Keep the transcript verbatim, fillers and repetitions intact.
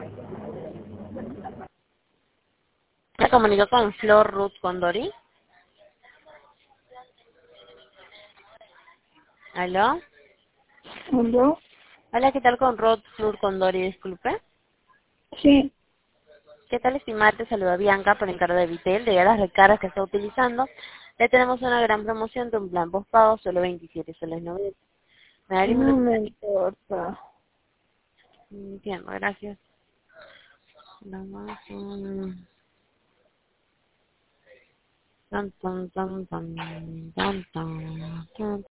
Me comunico con Flor Ruth Condori. ¿Aló? ¿Aló? Hola, ¿qué tal con Ruth Flor Condori? Disculpe. Sí. ¿Qué tal, estimada? Te saluda Bianca por encargo de Vitel, de las recargas que está utilizando. Le tenemos una gran promoción de un plan postpago, solo veintisiete soles noventa. Me daría un No minuto. me importa. Entiendo, gracias. Nada más un... Tan, tan, tan, tan, tan, tan, tan.